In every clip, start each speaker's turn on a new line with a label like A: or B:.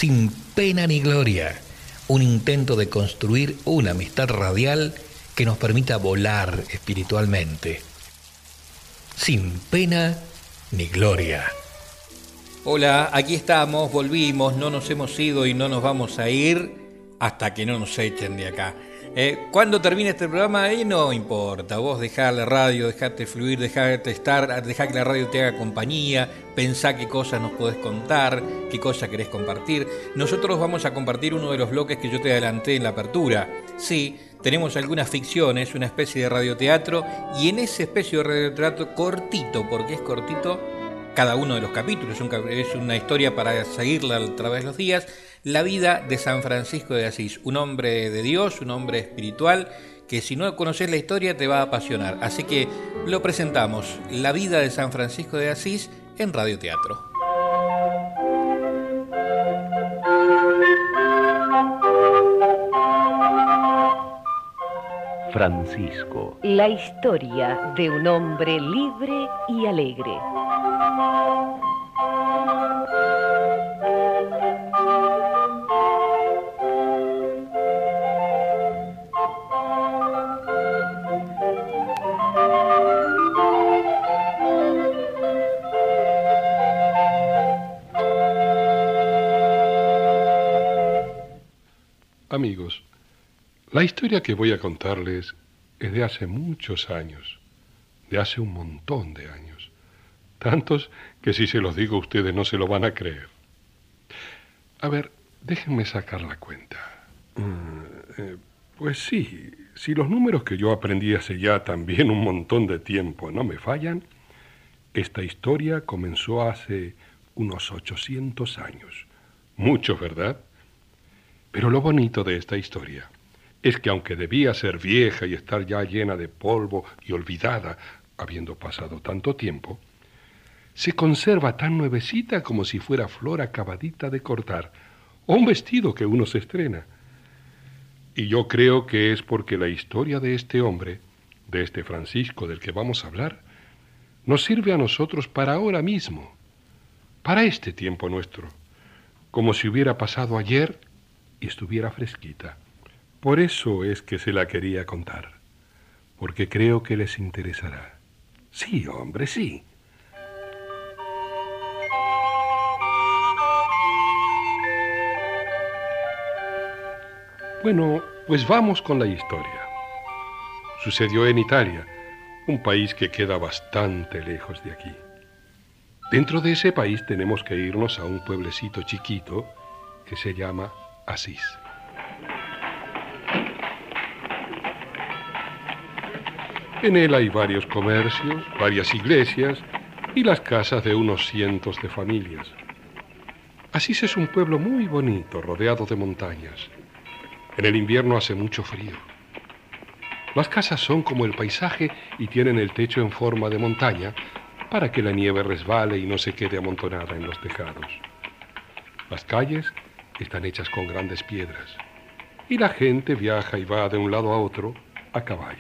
A: Sin pena ni gloria, un intento de construir una amistad radial que nos permita volar espiritualmente. Sin pena ni gloria. Hola, aquí estamos, volvimos, no nos hemos ido y no nos vamos a ir hasta que no nos echen de acá. Cuando termine este programa, no importa, vos dejá la radio, dejate fluir, dejate estar, dejá que la radio te haga compañía, pensá qué cosas nos podés contar, qué cosas querés compartir. Nosotros vamos a compartir uno de los bloques que yo te adelanté en la apertura. Sí, tenemos algunas ficciones, una especie de radioteatro, y en ese especie de radioteatro cortito, porque es cortito, cada uno de los capítulos, es una historia para seguirla a través de los días, la vida de San Francisco de Asís, un hombre de Dios, un hombre espiritual, que si no conoces la historia te va a apasionar. Así que lo presentamos, la vida de San Francisco de Asís en radioteatro.
B: Francisco.
C: La historia de un hombre libre y alegre.
D: Amigos, la historia que voy a contarles es de hace muchos años, de hace un montón de años, tantos que si se los digo ustedes no se lo van a creer. A ver, déjenme sacar la cuenta. Pues sí, si los números que yo aprendí hace ya también un montón de tiempo no me fallan, esta historia comenzó hace unos 800 años. Muchos, ¿verdad? Pero lo bonito de esta historia es que aunque debía ser vieja y estar ya llena de polvo y olvidada, habiendo pasado tanto tiempo, se conserva tan nuevecita como si fuera flor acabadita de cortar, o un vestido que uno se estrena. Y yo creo que es porque la historia de este hombre, de este Francisco del que vamos a hablar, nos sirve a nosotros para ahora mismo, para este tiempo nuestro, como si hubiera pasado ayer y estuviera fresquita. Por eso es que se la quería contar, porque creo que les interesará. Sí, hombre, sí. Bueno, pues vamos con la historia. Sucedió en Italia, un país que queda bastante lejos de aquí. Dentro de ese país tenemos que irnos a un pueblecito chiquito que se llama Asís. En él hay varios comercios, varias iglesias y las casas de unos cientos de familias. Asís es un pueblo muy bonito, rodeado de montañas. En el invierno hace mucho frío. Las casas son como el paisaje y tienen el techo en forma de montaña para que la nieve resbale y no se quede amontonada en los tejados. Las calles están hechas con grandes piedras y la gente viaja y va de un lado a otro a caballo.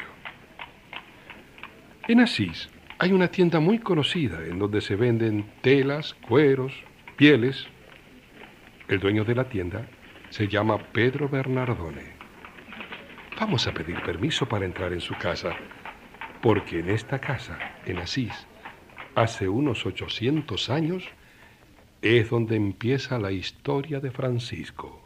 D: En Asís hay una tienda muy conocida en donde se venden telas, cueros, pieles. El dueño de la tienda se llama Pedro Bernardone. Vamos a pedir permiso para entrar en su casa, porque en esta casa, en Asís, hace unos 800 años, es donde empieza la historia de Francisco.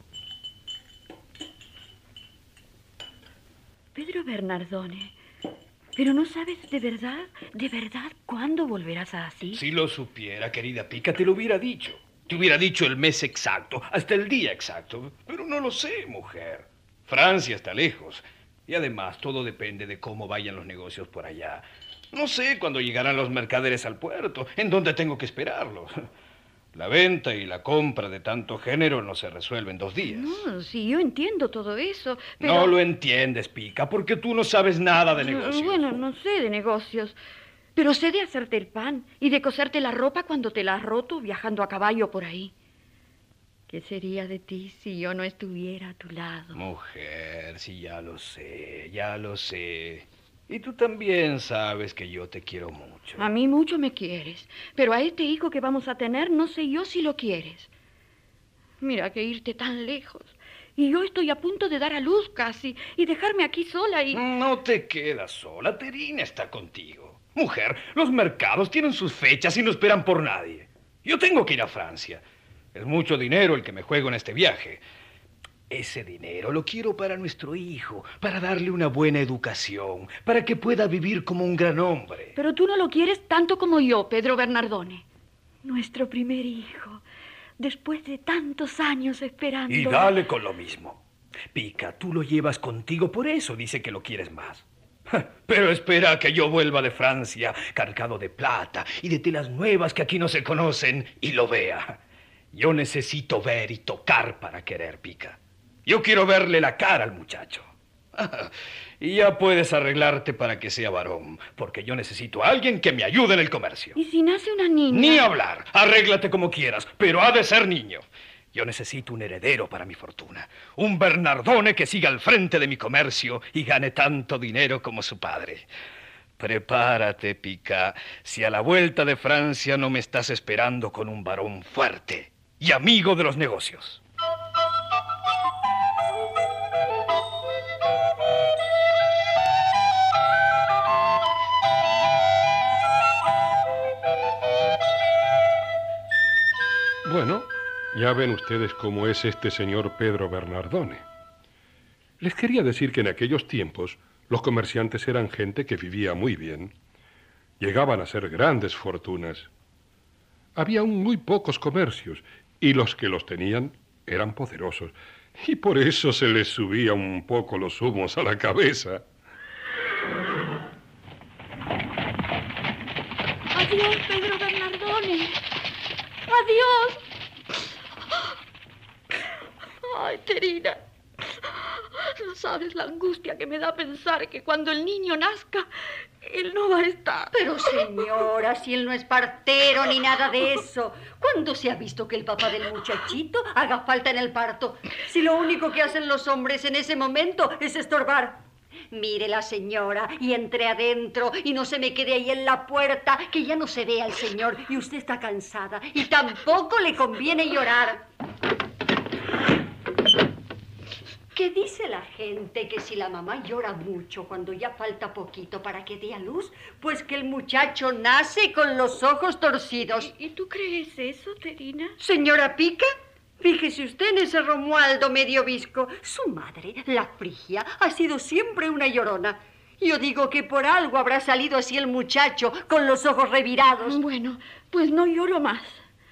E: Pedro Bernardone, ¿pero no sabes de verdad, cuándo volverás a Asís?
F: Si lo supiera, querida Pica, te lo hubiera dicho. Te hubiera dicho el mes exacto, hasta el día exacto. Pero no lo sé, mujer. Francia está lejos. Y además, todo depende de cómo vayan los negocios por allá. No sé cuándo llegarán los mercaderes al puerto, en dónde tengo que esperarlos. La venta y la compra de tanto género no se resuelven en 2 días.
E: No, sí, yo entiendo todo eso, pero...
F: No lo entiendes, Pica, porque tú no sabes nada de negocios.
E: Bueno, no sé de negocios, pero sé de hacerte el pan y de coserte la ropa cuando te la has roto viajando a caballo por ahí. ¿Qué sería de ti si yo no estuviera a tu lado?
F: Mujer, sí, ya lo sé, ya lo sé. Y tú también sabes que yo te quiero mucho.
E: A mí mucho me quieres, pero a este hijo que vamos a tener no sé yo si lo quieres. Mira que irte tan lejos. Y yo estoy a punto de dar a luz casi y dejarme aquí sola y...
F: No te quedas sola, Terina está contigo. Mujer, los mercados tienen sus fechas y no esperan por nadie. Yo tengo que ir a Francia. Es mucho dinero el que me juego en este viaje. Ese dinero lo quiero para nuestro hijo, para darle una buena educación, para que pueda vivir como un gran hombre.
E: Pero tú no lo quieres tanto como yo, Pedro Bernardone. Nuestro primer hijo, después de tantos años esperando...
F: Y dale con lo mismo. Pica, tú lo llevas contigo, por eso dice que lo quieres más. Pero espera a que yo vuelva de Francia, cargado de plata y de telas nuevas que aquí no se conocen, y lo vea. Yo necesito ver y tocar para querer, Pica. Yo quiero verle la cara al muchacho. Y ya puedes arreglarte para que sea varón, porque yo necesito a alguien que me ayude en el comercio.
E: ¿Y si nace una niña?
F: Ni hablar. Arréglate como quieras, pero ha de ser niño. Yo necesito un heredero para mi fortuna. Un Bernardone que siga al frente de mi comercio y gane tanto dinero como su padre. Prepárate, Pica, si a la vuelta de Francia no me estás esperando con un varón fuerte y amigo de los negocios.
D: Bueno, ya ven ustedes cómo es este señor Pedro Bernardone. Les quería decir que en aquellos tiempos los comerciantes eran gente que vivía muy bien. Llegaban a ser grandes fortunas. Había aún muy pocos comercios y los que los tenían eran poderosos. Y por eso se les subía un poco los humos a la cabeza.
E: Adiós, Pedro Bernardone. Adiós. Ay, Terina. No sabes la angustia que me da pensar que cuando el niño nazca, él no va a estar.
B: Pero señora, si él no es partero ni nada de eso, ¿cuándo se ha visto que el papá del muchachito haga falta en el parto? Si lo único que hacen los hombres en ese momento es estorbar. Mire la señora y entre adentro y no se me quede ahí en la puerta, que ya no se ve al señor y usted está cansada y tampoco le conviene llorar. ¿Qué dice la gente? Que si la mamá llora mucho cuando ya falta poquito para que dé a luz, pues que el muchacho nace con los ojos torcidos.
E: ¿Y tú crees eso, Terina?
B: Señora Pica, fíjese usted en ese Romualdo medio visco. Su madre, la Frigia, ha sido siempre una llorona. Yo digo que por algo habrá salido así el muchacho, con los ojos revirados.
E: Bueno, pues no lloro más.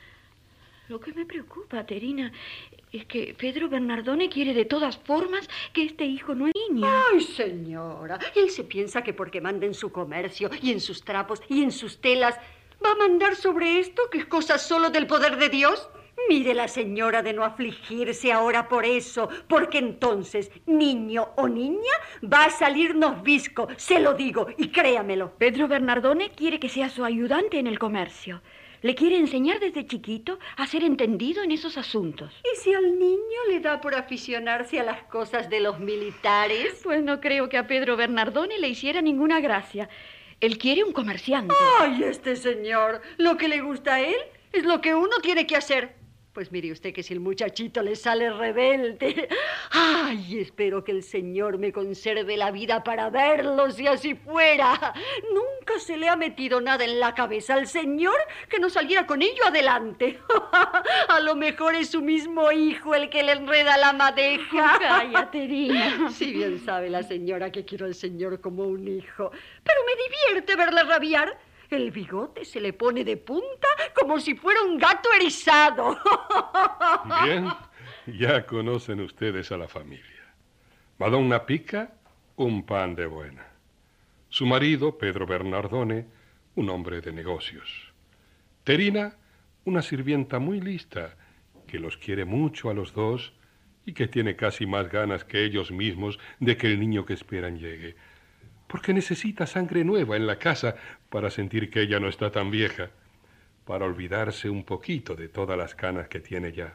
E: Lo que me preocupa, Terina, es que Pedro Bernardone quiere de todas formas que este hijo no es niño.
B: Ay, señora, él se piensa que porque manda en su comercio y en sus trapos y en sus telas, ¿va a mandar sobre esto, que es cosa solo del poder de Dios? Mire la señora de no afligirse ahora por eso, porque entonces, niño o niña, va a salirnos visco, se lo digo, y créamelo.
E: Pedro Bernardone quiere que sea su ayudante en el comercio. Le quiere enseñar desde chiquito a ser entendido en esos asuntos.
B: ¿Y si al niño le da por aficionarse a las cosas de los militares?
E: Pues no creo que a Pedro Bernardone le hiciera ninguna gracia. Él quiere un comerciante.
B: ¡Ay, este señor! Lo que le gusta a él es lo que uno tiene que hacer. Pues mire usted que si el muchachito le sale rebelde... ¡Ay, espero que el Señor me conserve la vida para verlo si así fuera! Nunca se le ha metido nada en la cabeza al Señor que no saliera con ello adelante. A lo mejor es su mismo hijo el que le enreda la madeja.
E: Cállate, Terina.
B: Si bien sabe la señora que quiero al Señor como un hijo. Pero me divierte verle rabiar. El bigote se le pone de punta como si fuera un gato erizado.
D: Bien, ya conocen ustedes a la familia. Madonna Pica, un pan de buena. Su marido, Pedro Bernardone, un hombre de negocios. Terina, una sirvienta muy lista, que los quiere mucho a los dos y que tiene casi más ganas que ellos mismos de que el niño que esperan llegue. Porque necesita sangre nueva en la casa para sentir que ella no está tan vieja, para olvidarse un poquito de todas las canas que tiene ya.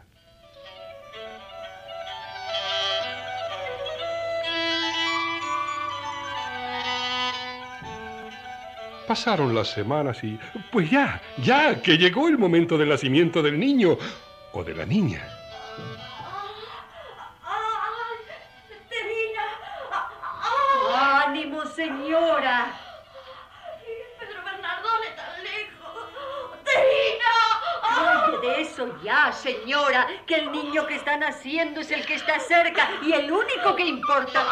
D: Pasaron las semanas y... pues ya, que llegó el momento del nacimiento del niño o de la niña.
B: ¡Terina! ¡Ánimo, señora!
E: Pedro Bernardone tan lejos. ¡Terina!
B: Oye, de eso ya, señora, que el niño que están haciendo es el que está cerca y el único que importa.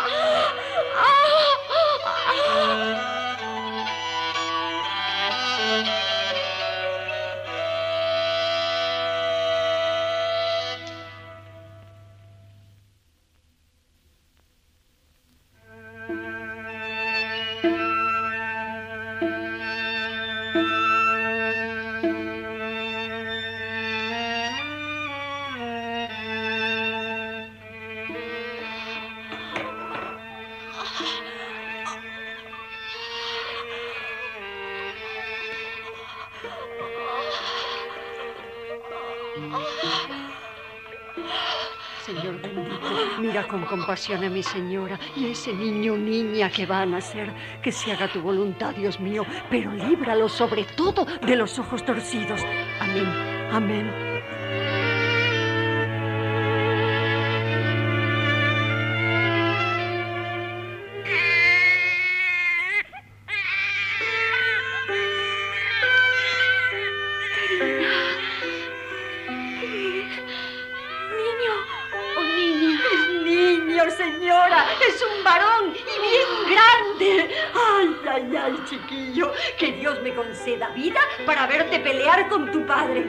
B: Señor bendito, mira con compasión a mi señora y a ese niño o niña que va a nacer. Que se haga tu voluntad, Dios mío, pero líbralo sobre todo de los ojos torcidos. Amén, amén. Señora, es un varón y bien grande. Ay, ay, ay, chiquillo, que Dios me conceda vida para verte pelear con tu padre.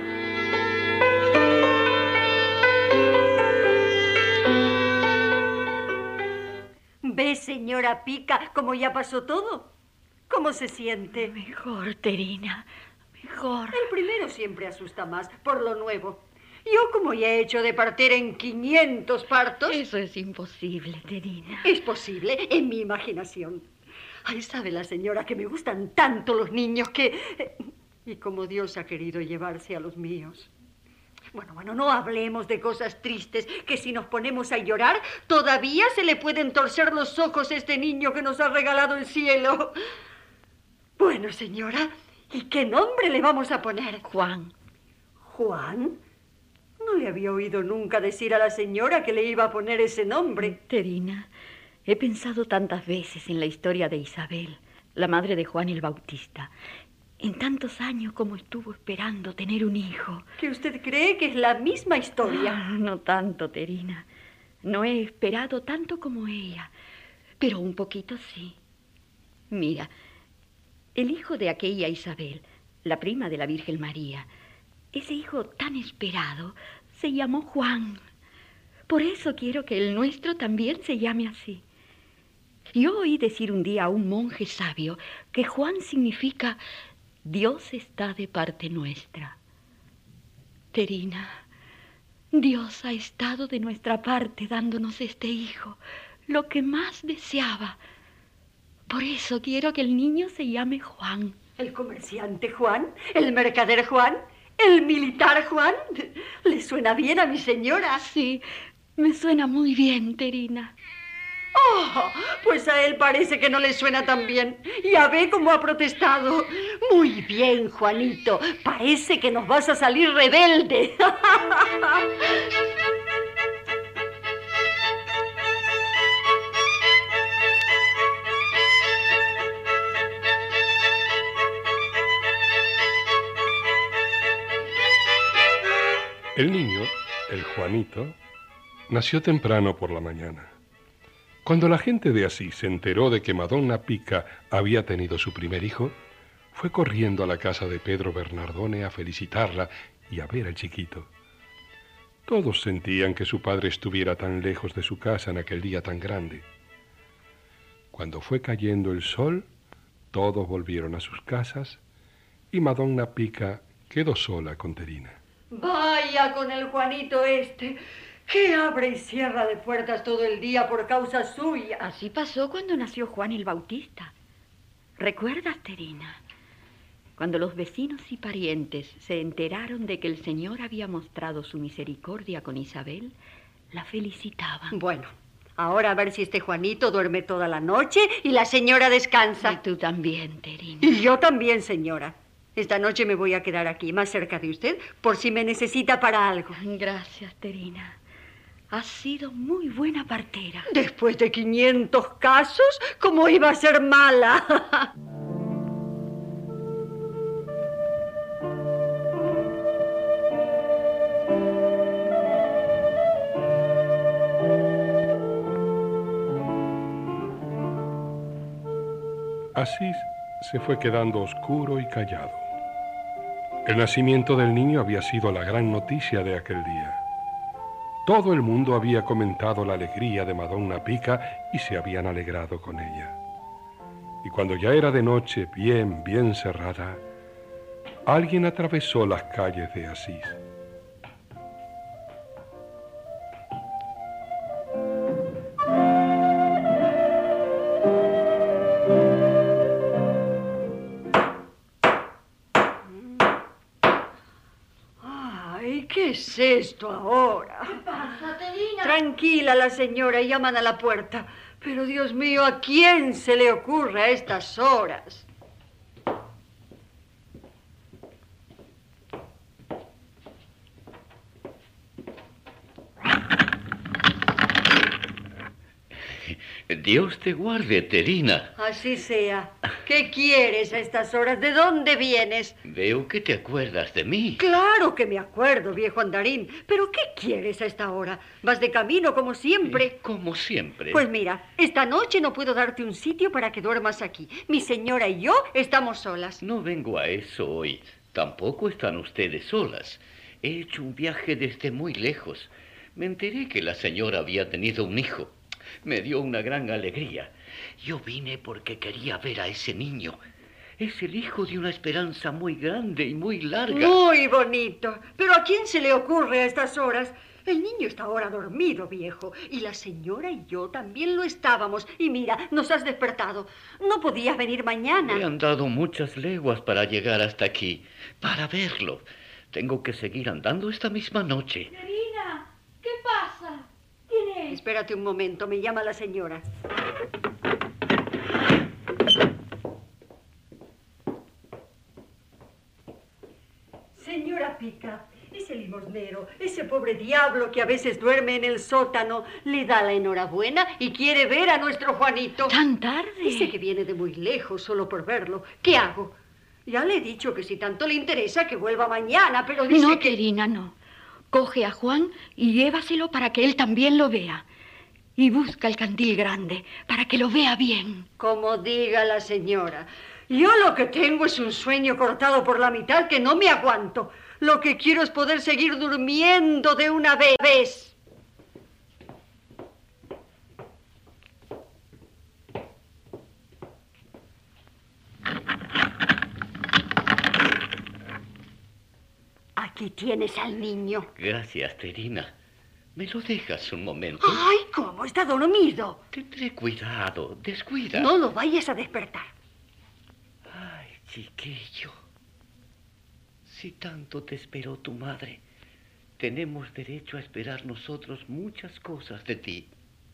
B: ¿Ve, señora Pica, cómo ya pasó todo? ¿Cómo se siente?
E: Mejor, Terina, mejor.
B: El primero siempre asusta más, por lo nuevo. Yo, como ya he hecho de partir en 500 partos...
E: Eso es imposible, Terina.
B: Es posible, en mi imaginación. Ay, sabe la señora que me gustan tanto los niños que... Y como Dios ha querido llevarse a los míos. Bueno, no hablemos de cosas tristes, que si nos ponemos a llorar, todavía se le pueden torcer los ojos a este niño que nos ha regalado el cielo. Bueno, señora, ¿y qué nombre le vamos a poner?
E: Juan.
B: ¿Juan? No le había oído nunca decir a la señora que le iba a poner ese nombre.
E: Terina, he pensado tantas veces en la historia de Isabel, la madre de Juan el Bautista. En tantos años como estuvo esperando tener un hijo.
B: ¿Que usted cree que es la misma historia?
E: No tanto, Terina. No he esperado tanto como ella, pero un poquito sí. Mira, el hijo de aquella Isabel, la prima de la Virgen María, ese hijo tan esperado se llamó Juan. Por eso quiero que el nuestro también se llame así. Yo oí decir un día a un monje sabio que Juan significa Dios está de parte nuestra. Terina, Dios ha estado de nuestra parte dándonos este hijo, lo que más deseaba. Por eso quiero que el niño se llame Juan.
B: ¿El comerciante Juan? ¿El mercader Juan? ¿El militar Juan? ¿Le suena bien a mi señora?
E: Sí, me suena muy bien, Terina.
B: Oh, pues a él parece que no le suena tan bien. Ya ve cómo ha protestado. Muy bien, Juanito. Parece que nos vas a salir rebelde.
D: El niño, el Juanito, nació temprano por la mañana. Cuando la gente de Asís se enteró de que Madonna Pica había tenido su primer hijo, fue corriendo a la casa de Pedro Bernardone a felicitarla y a ver al chiquito. Todos sentían que su padre estuviera tan lejos de su casa en aquel día tan grande. Cuando fue cayendo el sol, todos volvieron a sus casas y Madonna Pica quedó sola con Terina.
B: Vaya con el Juanito este, que abre y cierra de puertas todo el día por causa suya.
E: Así pasó cuando nació Juan el Bautista. ¿Recuerdas, Terina? Cuando los vecinos y parientes se enteraron de que el Señor había mostrado su misericordia con Isabel, la felicitaban.
B: Bueno, ahora a ver si este Juanito duerme toda la noche y la señora descansa.
E: Y tú también, Terina.
B: Y yo también, señora. Esta noche me voy a quedar aquí, más cerca de usted, por si me necesita para algo.
E: Gracias, Terina. Ha sido muy buena partera.
B: Después de 500 casos, ¿cómo iba a ser mala?
D: Asís se fue quedando oscuro y callado. El nacimiento del niño había sido la gran noticia de aquel día. Todo el mundo había comentado la alegría de Madonna Pica y se habían alegrado con ella. Y cuando ya era de noche bien cerrada, alguien atravesó las calles de Asís.
B: ¿Qué es esto ahora?
G: ¿Qué pasa, Terina?
B: Tranquila la señora, llaman a la puerta. Pero Dios mío, ¿a quién se le ocurre a estas horas?
H: Dios te guarde, Terina.
B: Así sea. ¿Qué quieres a estas horas? ¿De dónde vienes?
H: Veo que te acuerdas de mí.
B: Claro que me acuerdo, viejo andarín. ¿Pero qué quieres a esta hora? ¿Vas de camino como siempre?
H: Como siempre.
B: Pues mira, esta noche no puedo darte un sitio para que duermas aquí. Mi señora y yo estamos solas.
H: No vengo a eso hoy. Tampoco están ustedes solas. He hecho un viaje desde muy lejos. Me enteré que la señora había tenido un hijo. Me dio una gran alegría. Yo vine porque quería ver a ese niño. Es el hijo de una esperanza muy grande y muy larga.
B: Muy bonito. Pero ¿a quién se le ocurre a estas horas? El niño está ahora dormido, viejo. Y la señora y yo también lo estábamos. Y mira, nos has despertado. No podías venir mañana.
H: He andado muchas leguas para llegar hasta aquí, para verlo. Tengo que seguir andando esta misma noche.
G: Terina, ¿qué pasa? ¿Quién es?
B: Espérate un momento, me llama la señora. Señora Pica, ese limosnero, ese pobre diablo que a veces duerme en el sótano, le da la enhorabuena y quiere ver a nuestro Juanito.
E: ¿Tan tarde?
B: Dice que viene de muy lejos solo por verlo. ¿Qué hago? Ya le he dicho que si tanto le interesa que vuelva mañana, pero dice
E: No,
B: que...
E: Terina, no. Coge a Juan y llévaselo para que él también lo vea. Y busca el candil grande para que lo vea bien.
B: Como diga la señora. Yo lo que tengo es un sueño cortado por la mitad que no me aguanto. Lo que quiero es poder seguir durmiendo de una vez. Aquí tienes al niño.
H: Gracias, Terina. ¿Me lo dejas un momento?
B: ¡Ay, cómo! Está dormido.
H: Tendré cuidado. Descuida.
B: No lo vayas a despertar.
H: Ay, chiquillo. Si tanto te esperó tu madre, tenemos derecho a esperar nosotros muchas cosas de ti.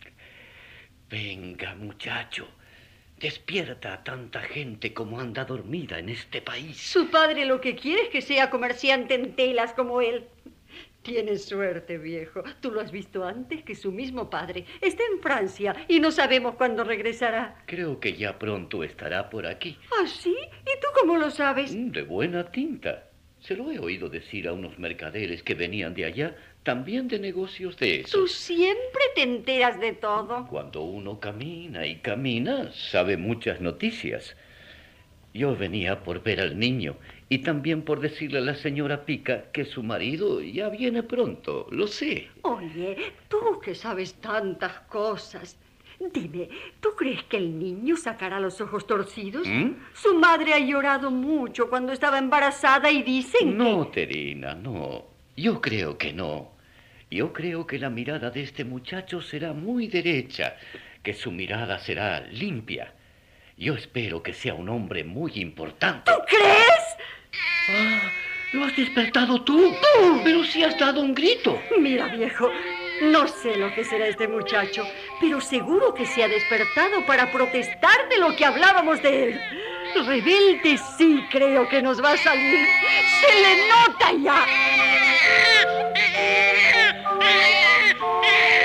H: Venga, muchacho. Despierta a tanta gente como anda dormida en este país.
B: Su padre lo que quiere es que sea comerciante en telas como él. Tienes suerte, viejo. Tú lo has visto antes que su mismo padre. Está en Francia y no sabemos cuándo regresará.
H: Creo que ya pronto estará por aquí.
B: ¿Ah, sí? ¿Y tú cómo lo sabes?
H: De buena tinta. Se lo he oído decir a unos mercaderes que venían de allá, también de negocios de esos.
B: Tú siempre te enteras de todo.
H: Cuando uno camina y camina, sabe muchas noticias. Yo venía por ver al niño y también por decirle a la señora Pica que su marido ya viene pronto, lo sé.
B: Oye, tú que sabes tantas cosas, dime, ¿tú crees que el niño sacará los ojos torcidos? Su madre ha llorado mucho cuando estaba embarazada y dicen que...
H: No, Terina, no. Yo creo que no. Yo creo que la mirada de este muchacho será muy derecha, que su mirada será limpia. Yo espero que sea un hombre muy importante.
B: ¿Tú crees?
H: Ah, ¿lo has despertado tú? Pero si has dado un grito.
B: Mira, viejo, no sé lo que será este muchacho, pero seguro que se ha despertado para protestar de lo que hablábamos de él. Rebelde sí creo que nos va a salir. ¡Se le nota ya!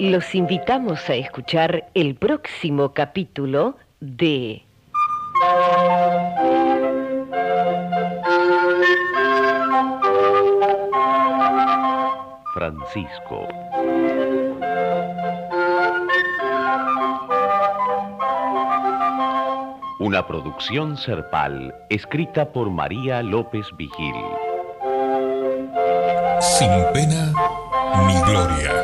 C: Los invitamos a escuchar el próximo capítulo de
I: Francisco. Una producción Serpal, escrita por María López Vigil.
J: Sin pena ni gloria.